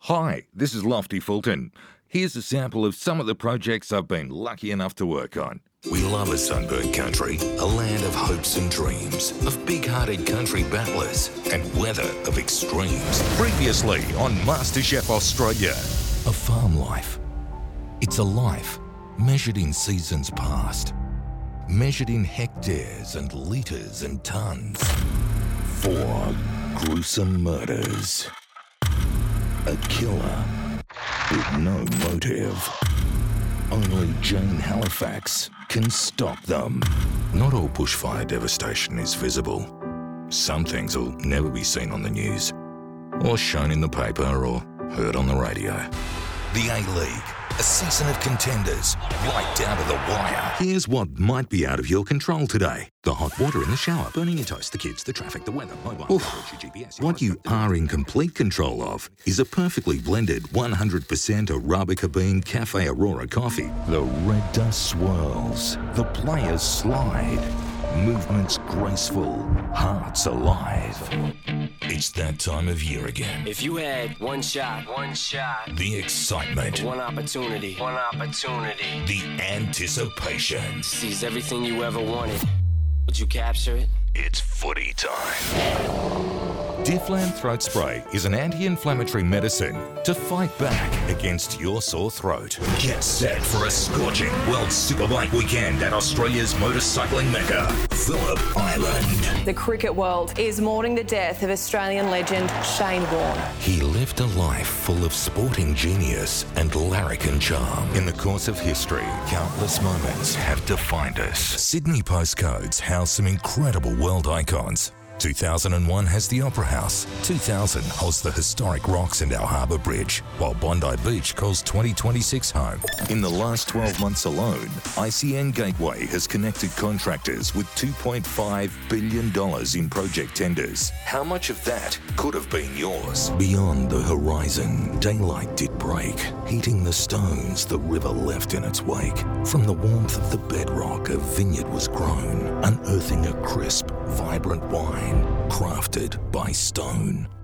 Hi, this is Lofty Fulton. Here's a sample of some of the projects I've been lucky enough to work on. We love a sunburnt country, a land of hopes and dreams, of big-hearted country battlers, and weather of extremes. Previously on MasterChef Australia. A farm life. It's a life measured in seasons past, measured in hectares and litres and tonnes. 4 gruesome murders. A killer with no motive. Only Jane Halifax can stop them. Not all bushfire devastation is visible. Some things will never be seen on the news, or shown in the paper, or heard on the radio. The A-League, a season of contenders, right down to the wire. Here's what might be out of your control today. The hot water in the shower, burning your toast, the kids, the traffic, the weather, mobile, your GPS. What you are in complete control of is a perfectly blended 100% Arabica bean Cafe Aurora coffee. The red dust swirls, the players slide, movements graceful, hearts alive. It's that time of year again. If you had one shot, The excitement, one opportunity, the anticipation. seize everything you ever wanted. Would you capture it? It's footy time. Difflam Throat Spray is an anti-inflammatory medicine to fight back against your sore throat. Get set for a scorching World Superbike weekend at Australia's motorcycling mecca, Phillip Island. The cricket world is mourning the death of Australian legend Shane Warne. He lived a life full of sporting genius and larrikin charm. In the course of history, Countless moments have defined us. Sydney postcodes house some incredible world icons. 2001 has the Opera House. 2000 holds the historic rocks and our harbour bridge, while Bondi Beach calls 2026 home. in the last 12 months alone, ICN Gateway has connected contractors with $2.5 billion in project tenders. How much of that could have been yours? Beyond the horizon, daylight did break, heating the stones the river left in its wake. From the warmth of the bedrock, a vineyard was grown, unearthing a crisp, vibrant wine crafted by stone.